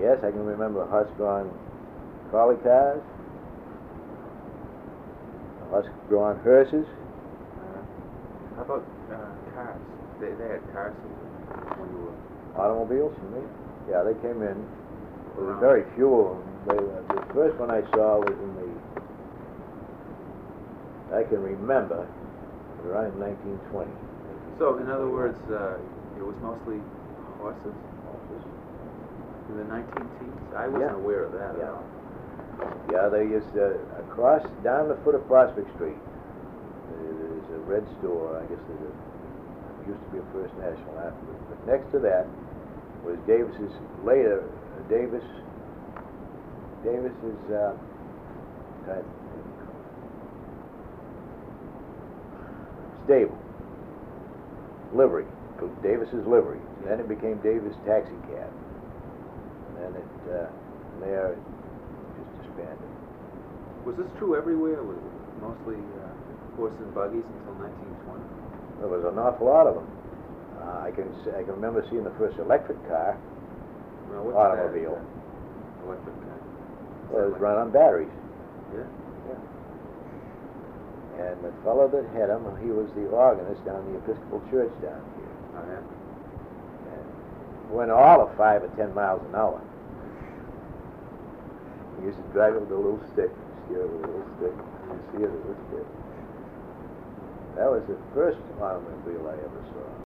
Yes, I can remember horse-drawn trolley cars, horse-drawn hearses. How about cars? They had cars when you were... Automobiles, you mean? Yeah, they came in. There was Around. very few of them. The first one I saw was in the, I can remember, around 1920. So, in other words, it was mostly horses in the 19-teens? I wasn't aware of that at all. Yeah, they used across, down the foot of Prospect Street, there's a red store. I guess there used to be a First National afterwards. But next to that was Davis's, later, Davis's, stable, livery, Davis's livery. Then it became Davis Taxi Cab. And then there it just expanded. Was this true everywhere? Was it mostly horse and buggies until 1920? There was an awful lot of them. I can remember seeing the first electric car, Well, what's automobile. that? Electric car. Well, it was run on batteries. Yeah? And the fellow that had him, he was the organist down the Episcopal Church down here. Oh, yeah? And went all of 5 or 10 miles an hour. He used to drive it with a little stick, steer it with a little stick. You see it with a stick. That was the first automobile I ever saw.